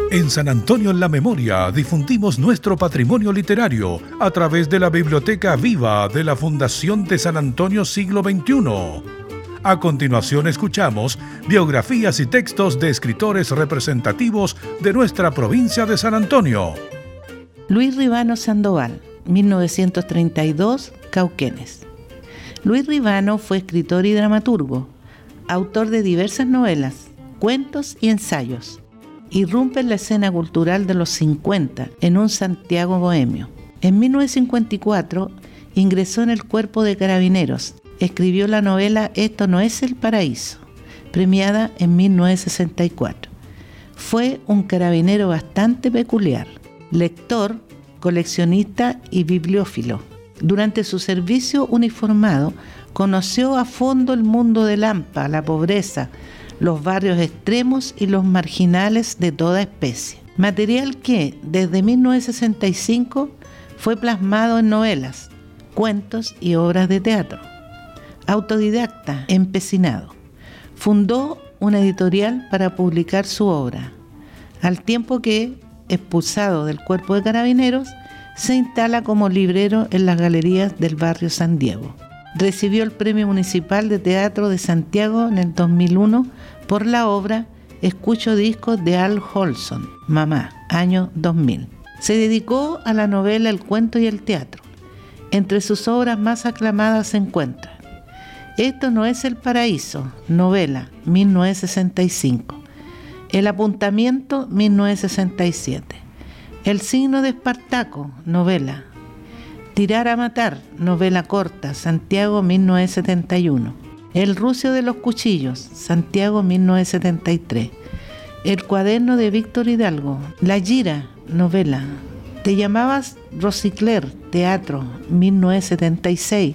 En San Antonio en la Memoria difundimos nuestro patrimonio literario a través de la Biblioteca Viva de la Fundación de San Antonio Siglo XXI. A continuación escuchamos biografías y textos de escritores representativos de nuestra provincia de San Antonio. Luis Ribano Sandoval, 1932, Cauquenes. Luis Ribano fue escritor y dramaturgo, autor de diversas novelas, cuentos y ensayos. Irrumpe en la escena cultural de los 50 en un Santiago bohemio. En 1954 ingresó en el Cuerpo de Carabineros. Escribió la novela Esto no es el paraíso, premiada en 1964. Fue un carabinero bastante peculiar, lector, coleccionista y bibliófilo. Durante su servicio uniformado, conoció a fondo el mundo de Lampa, la pobreza, los barrios extremos y los marginales de toda especie. Material que, desde 1965, fue plasmado en novelas, cuentos y obras de teatro. Autodidacta, empecinado. Fundó una editorial para publicar su obra, al tiempo que, expulsado del Cuerpo de Carabineros, se instala como librero en las galerías del barrio San Diego. Recibió el Premio Municipal de Teatro de Santiago en el 2001 por la obra Escucho discos de Al Jolson, Mamá, año 2000. Se dedicó a la novela, el cuento y el teatro. Entre sus obras más aclamadas se encuentran Esto no es el paraíso, novela, 1965. El apuntamiento, 1967. El signo de Espartaco, novela. Tirar a matar, novela corta, Santiago 1971. El rucio de los cuchillos, Santiago 1973. El cuaderno de Víctor Hidalgo, La Gira, novela. Te llamabas Rosicler, teatro, 1976.